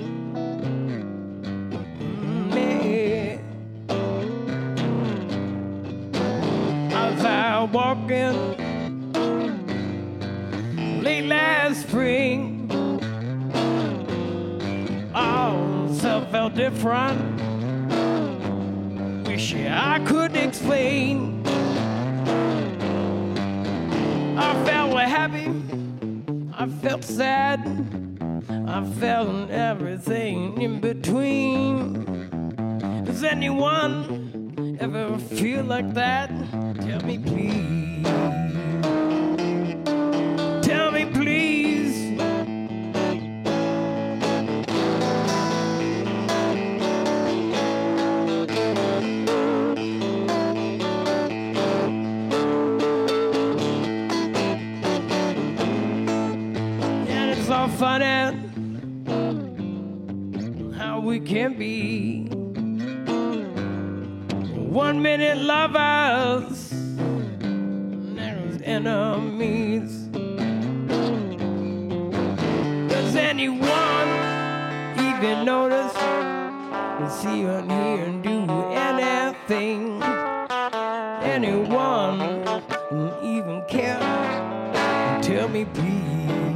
Me. As I walk in late last spring, all self felt different. Wish I could explain. I felt happy, I felt sad, I felt everything in between. Does anyone ever feel like that? Tell me please. Tell me please. And it's all funny how we can be one minute lovers, next enemies. Does anyone even notice? See and hear and do anything? Anyone even care? Tell me please.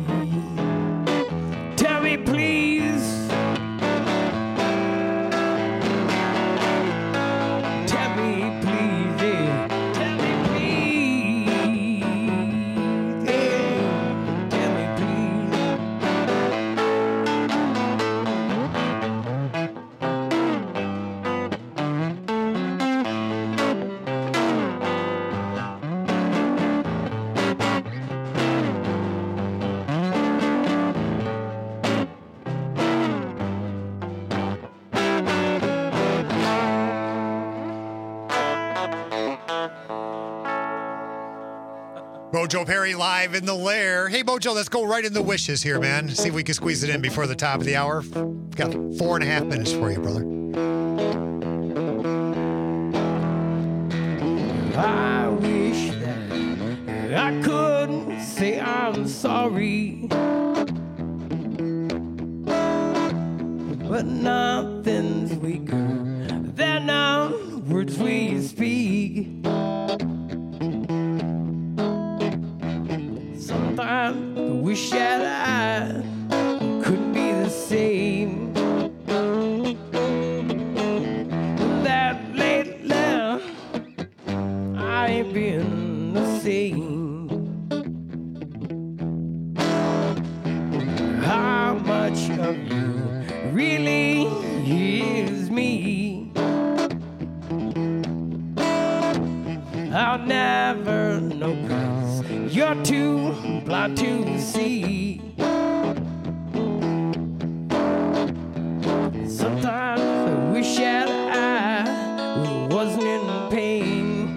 Tell me please. Tell me please. Yeah. Tell me please. Yeah. Tell me please. Mojo Perry live in the lair. Hey, Mojo, let's go right in the wishes here, man. See if we can squeeze it in before the top of the hour. Got four and a half minutes for you, brother. I wish that I could say I'm sorry, but nothing's weaker than the words we speak. wish that I could be the same. That lately I ain't been the same. How much of you really is me? I'll never know, 'cause you're too blind to see. Sometimes I wish that I wasn't in pain.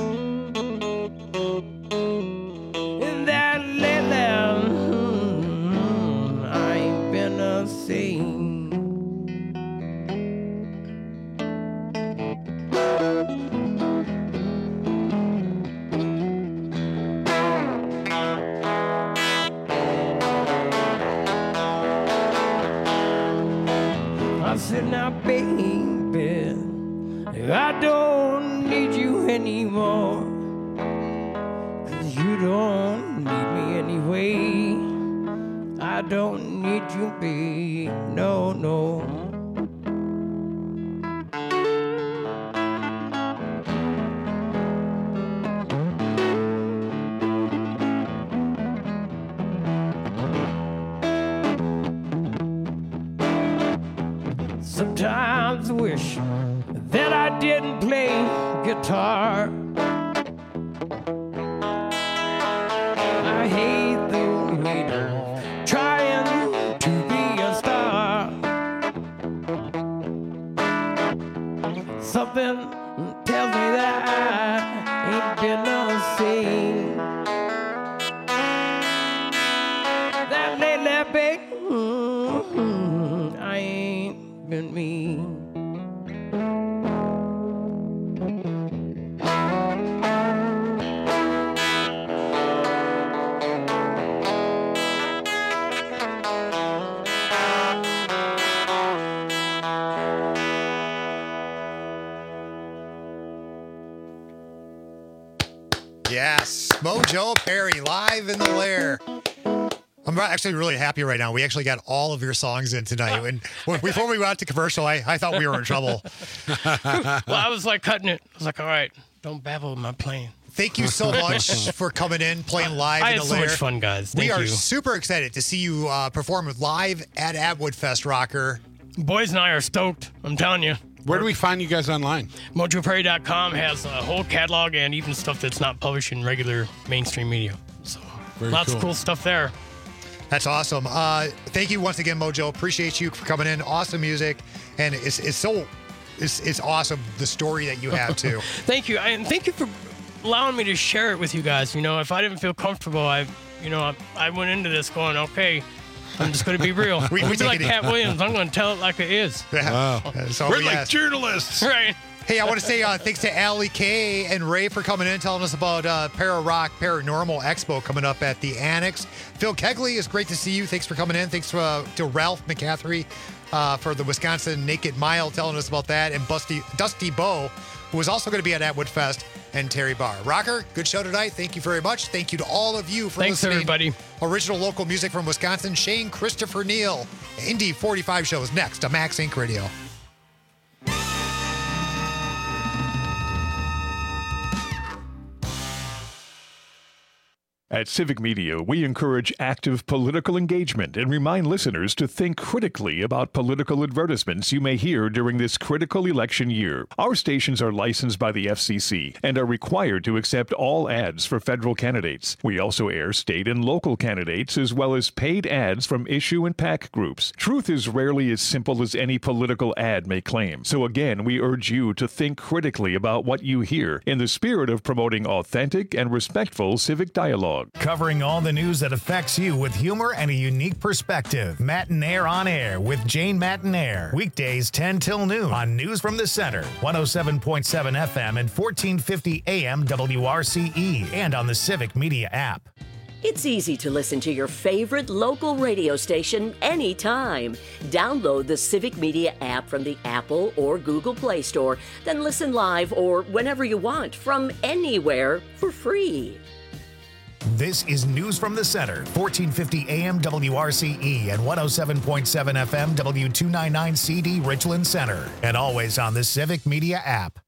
And that lately mm, I ain't been the same. I said, now, baby, I don't need you anymore, 'cause you don't need me anyway. I don't need you, babe, no, no. Sometimes I wish that I didn't play guitar. I hate the weight of trying to be a star. Something tells me that I ain't been the same. That lately, babe, mm-hmm, I ain't been me. Yes, Mojo Perry live in the Lair. I'm actually really happy right now. We actually got all of your songs in tonight. And when, before we went out to commercial, I, I thought we were in trouble. Well, I was like cutting it. I was like, all right, don't babble in my playing. Thank you so much for coming in, playing live I in had the so Lair. much fun, guys. we Thank are you. super excited to see you uh, perform live at Atwood Fest, Rocker. Boys and I are stoked. I'm telling you. Where do we find you guys online? Mojo Perry dot com has a whole catalog and even stuff that's not published in regular mainstream media. So Very lots cool. of cool stuff there. That's awesome. Uh, thank you once again, Mojo. Appreciate you for coming in. Awesome music, and it's it's so it's it's awesome the story that you have too. Thank you, and thank you for allowing me to share it with you guys. You know, if I didn't feel comfortable, I, you know, I, I went into this going, okay, I'm just going to be real. We- I'm we gonna be like take it- Cat Williams. I'm going to tell it like it is. Wow. So, We're like yes. journalists. Right. Hey, I want to say uh, thanks to Allie Kay and Ray for coming in, telling us about uh, Para Rock Paranormal Expo coming up at the Annex. Phil Kegley, it's great to see you. Thanks for coming in. Thanks uh, to Ralph McCaffrey uh, for the Wisconsin Naked Mile, telling us about that. And Busty, Dusty Bowe, who is also going to be at Atwood Fest, and Terry Barr. Rocker, good show tonight. Thank you very much. Thank you to all of you for Thanks, listening. everybody. Original local music from Wisconsin, Shane Christopher Neal. Indy forty-five shows next on Max Inc Radio. At Civic Media, we encourage active political engagement and remind listeners to think critically about political advertisements you may hear during this critical election year. Our stations are licensed by the F C C and are required to accept all ads for federal candidates. We also air state and local candidates as well as paid ads from issue and PAC groups. Truth is rarely as simple as any political ad may claim. So again, we urge you to think critically about what you hear in the spirit of promoting authentic and respectful civic dialogue. Covering all the news that affects you with humor and a unique perspective. Mattinaire on Air with Jane Mattinaire. Weekdays ten till noon on News from the Center. one oh seven point seven F M and fourteen fifty A M W R C E. And on the Civic Media app. It's easy to listen to your favorite local radio station anytime. Download the Civic Media app from the Apple or Google Play Store, then listen live or whenever you want from anywhere for free. This is News from the Center, fourteen fifty A M W R C E and one oh seven point seven F M W two ninety-nine C D Richland Center. And always on the Civic Media app.